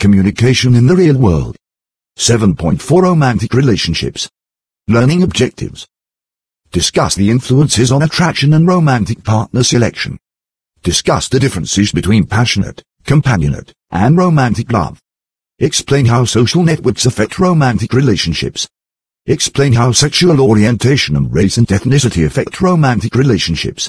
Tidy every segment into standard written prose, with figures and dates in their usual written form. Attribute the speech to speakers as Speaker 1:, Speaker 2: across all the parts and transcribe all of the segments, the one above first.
Speaker 1: communication in the real world. 7.4 Romantic relationships. Learning objectives. Discuss the influences on attraction and romantic partner selection. Discuss the differences between passionate, companionate, and romantic love. Explain how social networks affect romantic relationships. Explain how sexual orientation and race and ethnicity affect romantic relationships.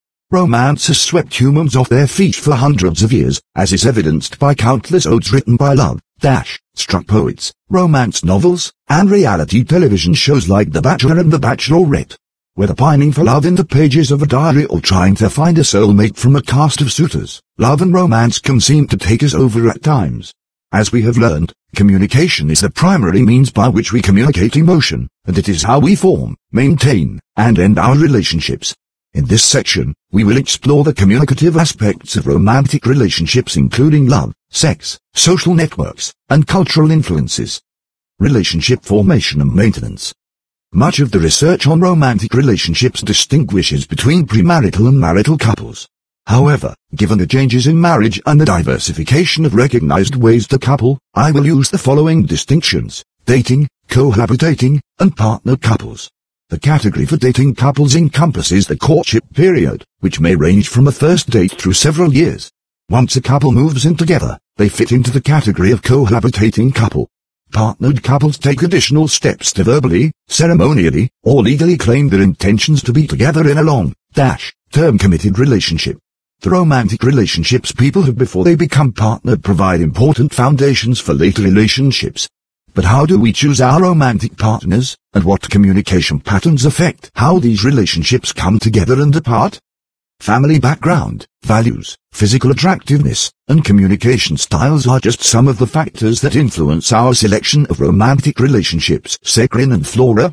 Speaker 1: Romance has swept humans off their feet for hundreds of years, as is evidenced by countless odes written by love-struck poets, romance novels, and reality television shows like The Bachelor and The Bachelorette. Whether pining for love in the pages of a diary or trying to find a soulmate from a cast of suitors, love and romance can seem to take us over at times. As we have learned, communication is the primary means by which we communicate emotion, and it is how we form, maintain, and end our relationships. In this section, we will explore the communicative aspects of romantic relationships including love, sex, social networks, and cultural influences. Relationship formation and maintenance. Much of the research on romantic relationships distinguishes between premarital and marital couples. However, given the changes in marriage and the diversification of recognized ways to couple, I will use the following distinctions: dating, cohabitating, and partner couples. The category for dating couples encompasses the courtship period, which may range from a first date through several years. Once a couple moves in together, they fit into the category of cohabitating couple. Partnered couples take additional steps to verbally, ceremonially, or legally claim their intentions to be together in a long-term committed relationship. The romantic relationships people have before they become partnered provide important foundations for later relationships. But how do we choose our romantic partners, and what communication patterns affect how these relationships come together and apart? Family background, values, physical attractiveness, and communication styles are just some of the factors that influence our selection of romantic relationships. Sekrin and Flora,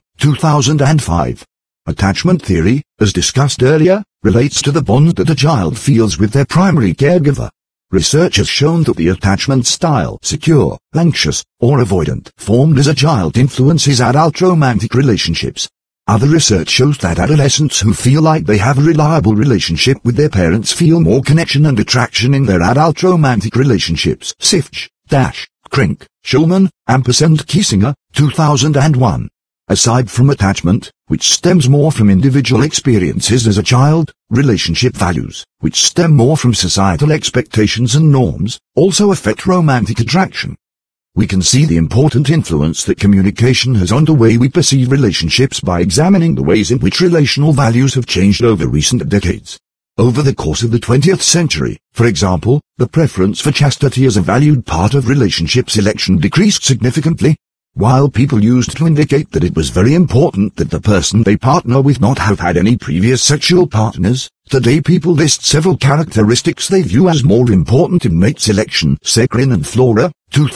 Speaker 1: 2005. Attachment theory, as discussed earlier, relates to the bond that a child feels with their primary caregiver. Research has shown that the attachment style, secure, anxious, or avoidant, formed as a child influences adult romantic relationships. Other research shows that adolescents who feel like they have a reliable relationship with their parents feel more connection and attraction in their adult romantic relationships. Sifch, Krink, Schulman, Kiesinger, 2001. Aside from attachment, which stems more from individual experiences as a child, relationship values, which stem more from societal expectations and norms, also affect romantic attraction. We can see the important influence that communication has on the way we perceive relationships by examining the ways in which relational values have changed over recent decades. Over the course of the 20th century, for example, the preference for chastity as a valued part of relationship selection decreased significantly. While people used to indicate that it was very important that the person they partner with not have had any previous sexual partners, today people list several characteristics they view as more important in mate selection. Sekrin and Flora,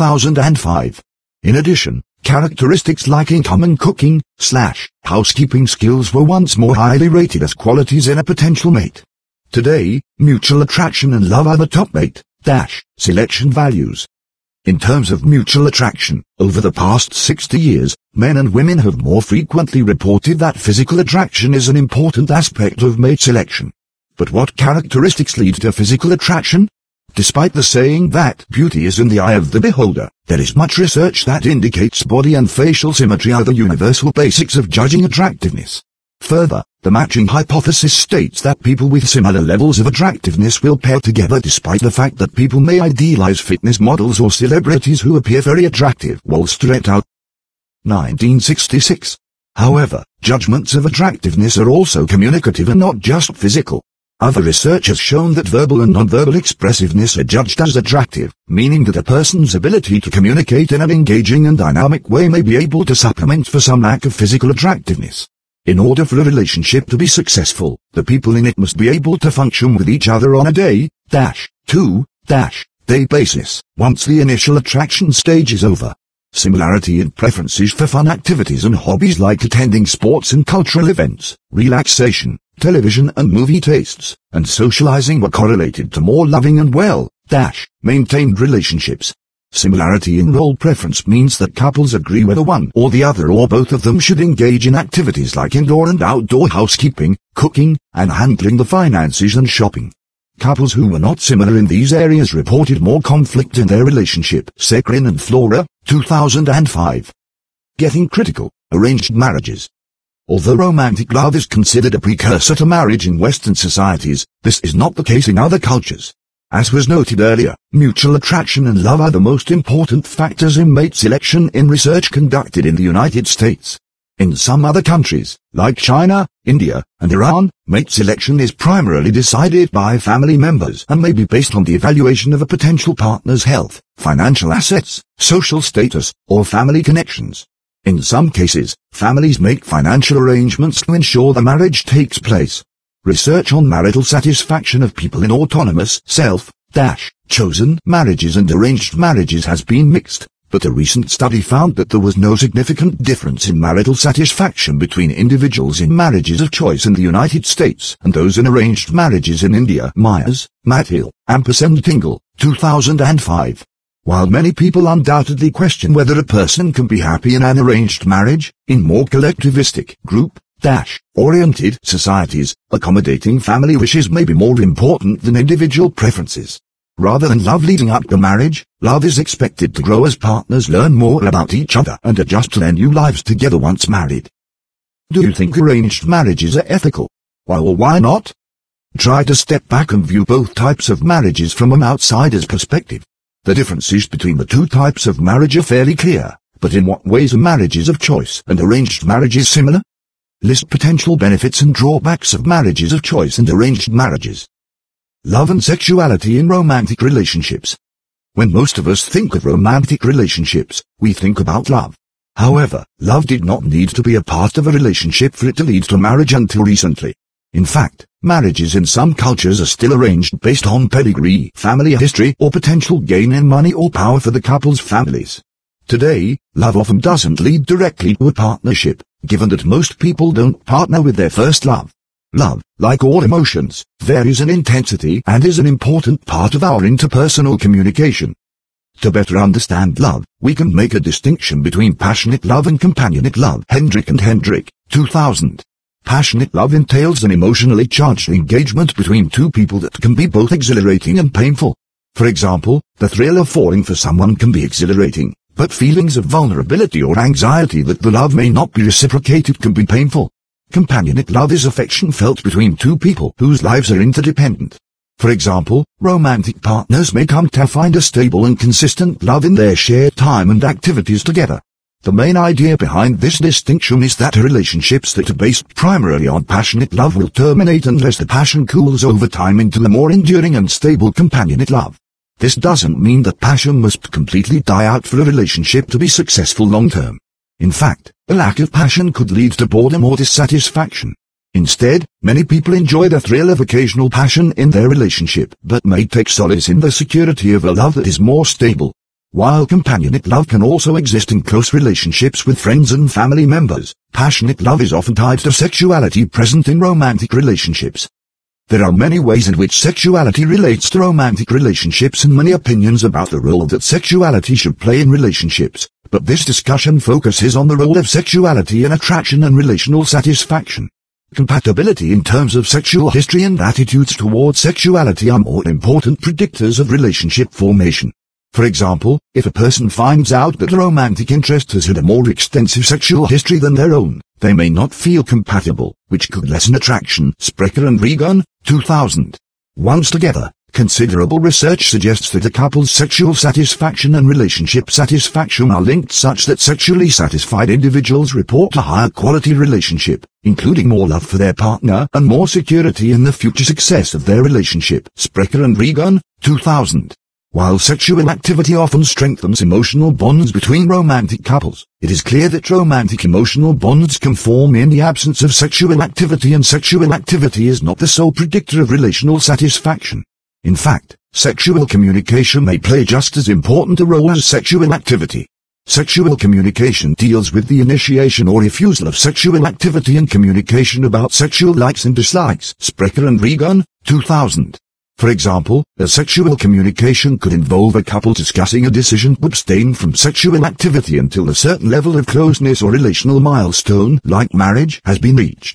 Speaker 1: 2005. In addition, characteristics like income and cooking/housekeeping skills were once more highly rated as qualities in a potential mate. Today, mutual attraction and love are the top mate-selection values. In terms of mutual attraction, over the past 60 years, men and women have more frequently reported that physical attraction is an important aspect of mate selection. But what characteristics lead to physical attraction? Despite the saying that beauty is in the eye of the beholder, there is much research that indicates body and facial symmetry are the universal basics of judging attractiveness. Further, the matching hypothesis states that people with similar levels of attractiveness will pair together despite the fact that people may idealize fitness models or celebrities who appear very attractive. Wall Street out. 1966. However, judgments of attractiveness are also communicative and not just physical. Other research has shown that verbal and nonverbal expressiveness are judged as attractive, meaning that a person's ability to communicate in an engaging and dynamic way may be able to supplement for some lack of physical attractiveness. In order for a relationship to be successful, the people in it must be able to function with each other on a day-to-day basis, once the initial attraction stage is over. Similarity in preferences for fun activities and hobbies like attending sports and cultural events, relaxation, television and movie tastes, and socializing were correlated to more loving and well-maintained relationships. Similarity in role preference means that couples agree whether one or the other or both of them should engage in activities like indoor and outdoor housekeeping, cooking, and handling the finances and shopping. Couples who were not similar in these areas reported more conflict in their relationship. Sekrin and Flora, 2005. Getting critical, arranged marriages. Although romantic love is considered a precursor to marriage in Western societies, this is not the case in other cultures. As was noted earlier, mutual attraction and love are the most important factors in mate selection in research conducted in the United States. In some other countries, like China, India, and Iran, mate selection is primarily decided by family members and may be based on the evaluation of a potential partner's health, financial assets, social status, or family connections. In some cases, families make financial arrangements to ensure the marriage takes place. Research on marital satisfaction of people in autonomous, self-chosen marriages and arranged marriages has been mixed, but a recent study found that there was no significant difference in marital satisfaction between individuals in marriages of choice in the United States and those in arranged marriages in India. Myers, Mathill, and Tingle, 2005. While many people undoubtedly question whether a person can be happy in an arranged marriage, in more collectivistic, group-oriented societies, accommodating family wishes may be more important than individual preferences. Rather than love leading up to marriage, love is expected to grow as partners learn more about each other and adjust to their new lives together once married. Do you think arranged marriages are ethical? Why or why not? Try to step back and view both types of marriages from an outsider's perspective. The differences between the two types of marriage are fairly clear, but in what ways are marriages of choice and arranged marriages similar? List potential benefits and drawbacks of marriages of choice and arranged marriages. Love and sexuality in romantic relationships. When most of us think of romantic relationships, we think about love. However, love did not need to be a part of a relationship for it to lead to marriage until recently. In fact, marriages in some cultures are still arranged based on pedigree, family history, or potential gain in money or power for the couple's families. Today, love often doesn't lead directly to a partnership, given that most people don't partner with their first love. Love, like all emotions, varies in intensity and is an important part of our interpersonal communication. To better understand love, we can make a distinction between passionate love and companionate love. Hendrick and Hendrick, 2000. Passionate love entails an emotionally charged engagement between two people that can be both exhilarating and painful. For example, the thrill of falling for someone can be exhilarating, but feelings of vulnerability or anxiety that the love may not be reciprocated can be painful. Companionate love is affection felt between two people whose lives are interdependent. For example, romantic partners may come to find a stable and consistent love in their shared time and activities together. The main idea behind this distinction is that relationships that are based primarily on passionate love will terminate unless the passion cools over time into a more enduring and stable companionate love. This doesn't mean that passion must completely die out for a relationship to be successful long-term. In fact, a lack of passion could lead to boredom or dissatisfaction. Instead, many people enjoy the thrill of occasional passion in their relationship, but may take solace in the security of a love that is more stable. While companionate love can also exist in close relationships with friends and family members, passionate love is often tied to sexuality present in romantic relationships. There are many ways in which sexuality relates to romantic relationships and many opinions about the role that sexuality should play in relationships, but this discussion focuses on the role of sexuality in attraction and relational satisfaction. Compatibility in terms of sexual history and attitudes towards sexuality are more important predictors of relationship formation. For example, if a person finds out that a romantic interest has had a more extensive sexual history than their own, they may not feel compatible, which could lessen attraction. Sprecher and Regan, 2000. Once together, considerable research suggests that a couple's sexual satisfaction and relationship satisfaction are linked such that sexually satisfied individuals report a higher quality relationship, including more love for their partner and more security in the future success of their relationship. Sprecher and Regan, 2000. While sexual activity often strengthens emotional bonds between romantic couples, it is clear that romantic emotional bonds can form in the absence of sexual activity, and sexual activity is not the sole predictor of relational satisfaction. In fact, sexual communication may play just as important a role as sexual activity. Sexual communication deals with the initiation or refusal of sexual activity and communication about sexual likes and dislikes. Sprecher and Regan, 2000. For example, a sexual communication could involve a couple discussing a decision to abstain from sexual activity until a certain level of closeness or relational milestone, like marriage, has been reached.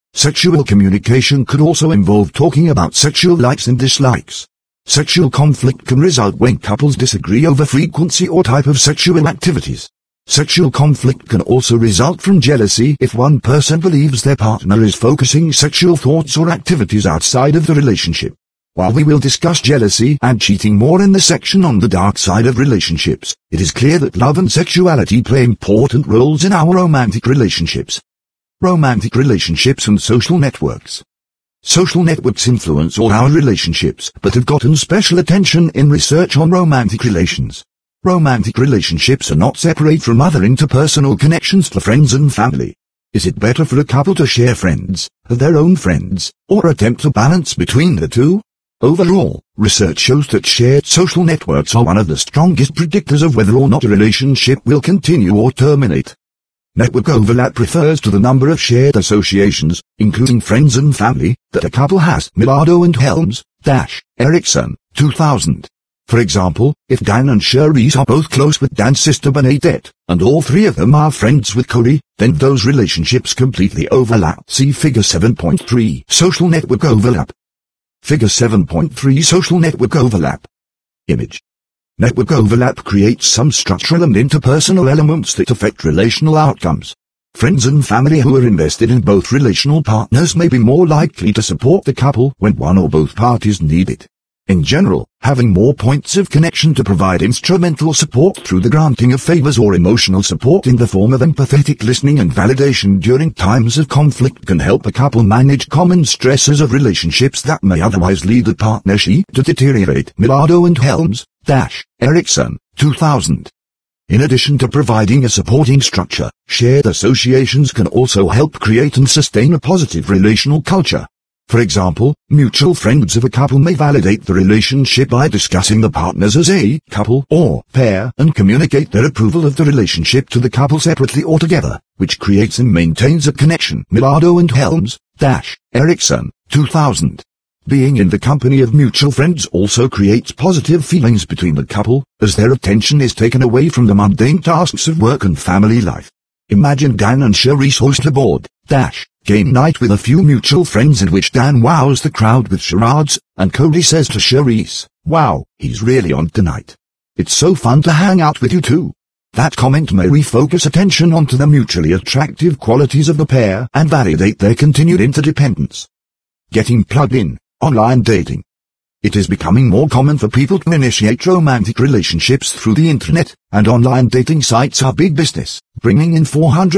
Speaker 1: Sexual communication could also involve talking about sexual likes and dislikes. Sexual conflict can result when couples disagree over frequency or type of sexual activities. Sexual conflict can also result from jealousy if one person believes their partner is focusing sexual thoughts or activities outside of the relationship. While we will discuss jealousy and cheating more in the section on the dark side of relationships, it is clear that love and sexuality play important roles in our romantic relationships. Romantic relationships and social networks. Social networks influence all our relationships, but have gotten special attention in research on romantic relations. Romantic relationships are not separate from other interpersonal connections for friends and family. Is it better for a couple to share friends, have their own friends, or attempt to balance between the two? Overall, research shows that shared social networks are one of the strongest predictors of whether or not a relationship will continue or terminate. Network overlap refers to the number of shared associations, including friends and family, that a couple has. Millardo and Helms, Erickson, 2000. For example, if Dan and Cherise are both close with Dan's sister Bernadette, and all three of them are friends with Cody, then those relationships completely overlap. See Figure 7.3. Social network overlap. Figure 7.3. Social network overlap. Image. Network overlap creates some structural and interpersonal elements that affect relational outcomes. Friends and family who are invested in both relational partners may be more likely to support the couple when one or both parties need it. In general, having more points of connection to provide instrumental support through the granting of favors or emotional support in the form of empathetic listening and validation during times of conflict can help a couple manage common stresses of relationships that may otherwise lead the partnership to deteriorate. Millardo and Helms, Erickson, 2000. In addition to providing a supporting structure, shared associations can also help create and sustain a positive relational culture. For example, mutual friends of a couple may validate the relationship by discussing the partners as a couple or pair and communicate their approval of the relationship to the couple separately or together, which creates and maintains a connection. Millardo and Helms, Erickson, 2000. Being in the company of mutual friends also creates positive feelings between the couple, as their attention is taken away from the mundane tasks of work and family life. Imagine Dan and Cherise host a board game night with a few mutual friends in which Dan wows the crowd with charades, and Cody says to Cherise, "Wow, he's really on tonight. It's so fun to hang out with you two." That comment may refocus attention onto the mutually attractive qualities of the pair and validate their continued interdependence. Getting plugged in. Online dating. It is becoming more common for people to initiate romantic relationships through the internet, and online dating sites are big business, bringing in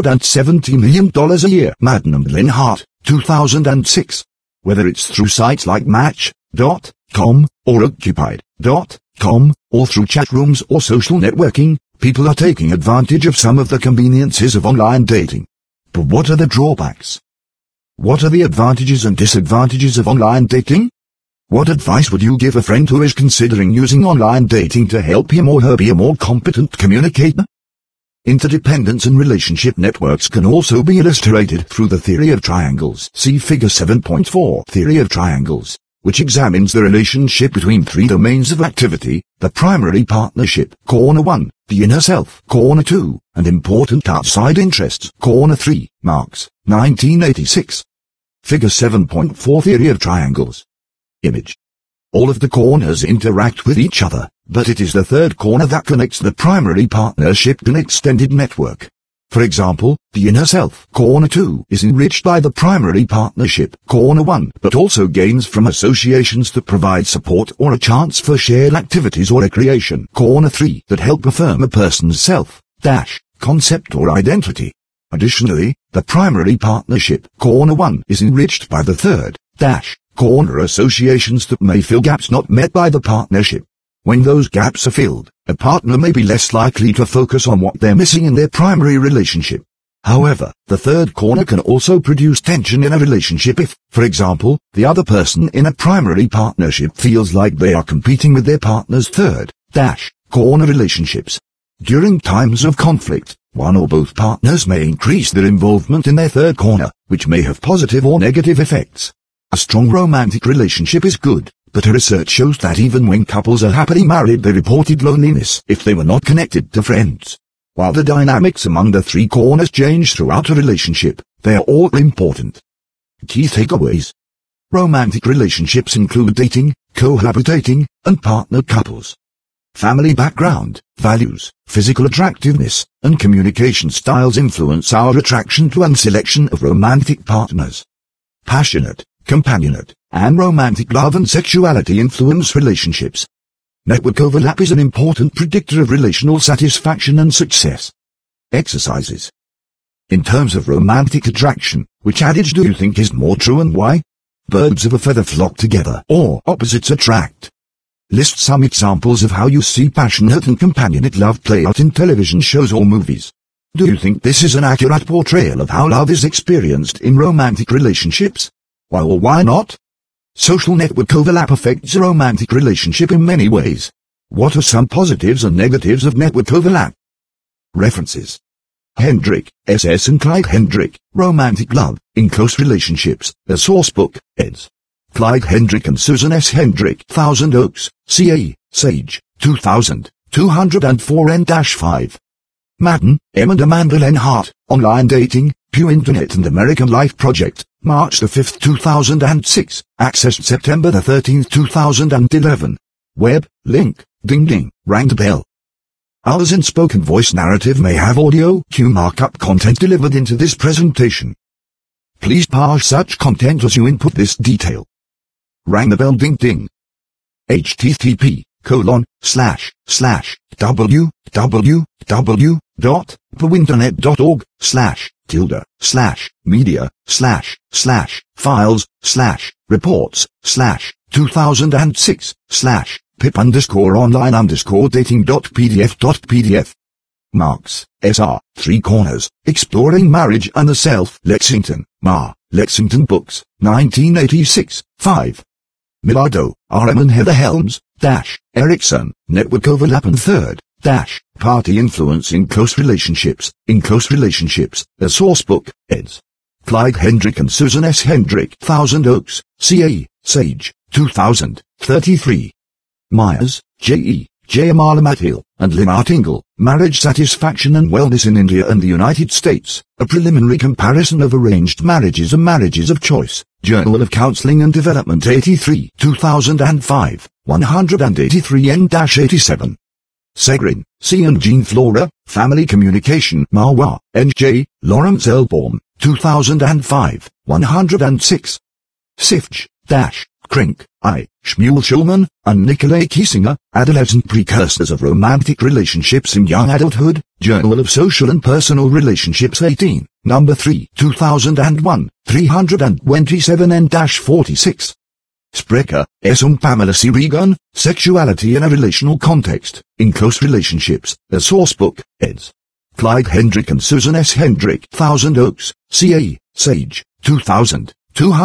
Speaker 1: $470 million a year. Madden and Lynn Hart, 2006. Whether it's through sites like Match.com, or Occupied.com, or through chat rooms or social networking, people are taking advantage of some of the conveniences of online dating. But what are the drawbacks? What are the advantages and disadvantages of online dating? What advice would you give a friend who is considering using online dating to help him or her be a more competent communicator? Interdependence and relationship networks can also be illustrated through the theory of triangles. See Figure 7.4. Theory of triangles, which examines the relationship between three domains of activity: the primary partnership, Corner 1, the inner self, Corner 2, and important outside interests, Corner 3, Marx, 1986. Figure 7.4. Theory of triangles. Image. All of the corners interact with each other, but it is the third corner that connects the primary partnership to an extended network. For example, the inner self, Corner 2, is enriched by the primary partnership, Corner 1, but also gains from associations that provide support or a chance for shared activities or recreation, Corner 3, that help affirm a person's concept or identity. Additionally, the primary partnership, Corner 1, is enriched by the third corner associations that may fill gaps not met by the partnership. When those gaps are filled, a partner may be less likely to focus on what they're missing in their primary relationship. However, the third corner can also produce tension in a relationship if, for example, the other person in a primary partnership feels like they are competing with their partner's third corner relationships. During times of conflict, one or both partners may increase their involvement in their third corner, which may have positive or negative effects. A strong romantic relationship is good, but research shows that even when couples are happily married, they reported loneliness if they were not connected to friends. While the dynamics among the three corners change throughout a relationship, they are all important. Key takeaways. Romantic relationships include dating, cohabitating, and partnered couples. Family background, values, physical attractiveness, and communication styles influence our attraction to and selection of romantic partners. Passionate, companionate, and romantic love and sexuality influence relationships. Network overlap is an important predictor of relational satisfaction and success. Exercises. In terms of romantic attraction, which adage do you think is more true and why? Birds of a feather flock together, or opposites attract. List some examples of how you see passionate and companionate love play out in television shows or movies. Do you think this is an accurate portrayal of how love is experienced in romantic relationships? Why or why not? Social network overlap affects a romantic relationship in many ways. What are some positives and negatives of network overlap? References. Hendrick, S.S. and Clyde Hendrick, Romantic Love, in Close Relationships, a Sourcebook, eds. Clyde Hendrick and Susan S. Hendrick, Thousand Oaks, CA, Sage, 2000, 204N-5. Madden, M. and Amanda Len Hart, Online Dating, Pew Internet and American Life Project, March 5, 2006, accessed September 13, 2011. Web, link, ding ding, rang the bell. Ours in spoken voice narrative may have audio cue markup content delivered into this presentation. Please parse such content as you input this detail. Rang the bell ding ding. http://www.pip-online_dating.pdf.pdf. Marks, S.R., Three Corners, Exploring Marriage and the Self, Lexington, Ma, Lexington Books, 1986, 5. Millardo, R.M. and Heather Helms, Erickson, Network Overlap and Third, Party Influence in Close Relationships, a Sourcebook, eds. Clyde Hendrick and Susan S. Hendrick, Thousand Oaks, CA, Sage, 2000, 33. Myers, J.E., J. Amala Mathil, and Lynn Artingle, Marriage Satisfaction and Wellness in India and the United States, a preliminary comparison of arranged marriages and marriages of choice, Journal of Counseling and Development 83, 2005, 183N-87. Segrin, C. and Jean Flora, Family Communication, Marwa, N.J., Lawrence Elbaum, 2005, 106. Sifch, Krink, I, Shmuel Schulman, and Nikolai Kiesinger, Adolescent Precursors of Romantic Relationships in Young Adulthood, Journal of Social and Personal Relationships 18, number 3, 2001, 327N-46. Sprecher, S. and Pamela C. Regan, Sexuality in a Relational Context, in Close Relationships, a Sourcebook, eds. Clyde Hendrick and Susan S. Hendrick, Thousand Oaks, CA, Sage, 2000,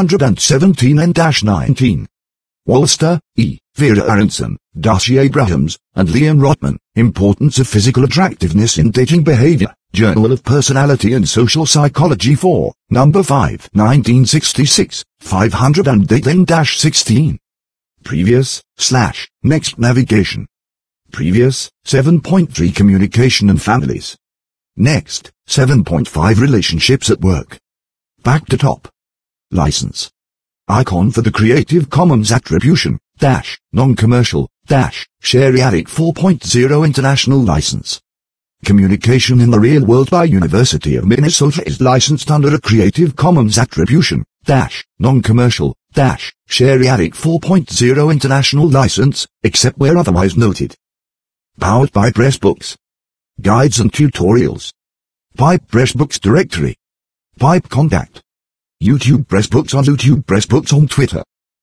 Speaker 1: 217N-19. Walster, E., Vera Aronson, Darcy Abrahams, and Liam Rotman, Importance of Physical Attractiveness in Dating Behavior, Journal of Personality and Social Psychology 4, number 5, 1966, 508N-16. Previous, next navigation. Previous, 7.3 Communication and Families. Next, 7.5 Relationships at Work. Back to top. License. Icon for the Creative Commons Attribution, non-commercial, Share-alike 4.0 International License. Communication in the Real World by University of Minnesota is licensed under a Creative Commons Attribution, non-commercial, Share-alike 4.0 International License, except where otherwise noted. Powered by Pressbooks. Guides and tutorials. Pipe Pressbooks Directory. Pipe Contact. YouTube Pressbooks on YouTube Pressbooks on Twitter.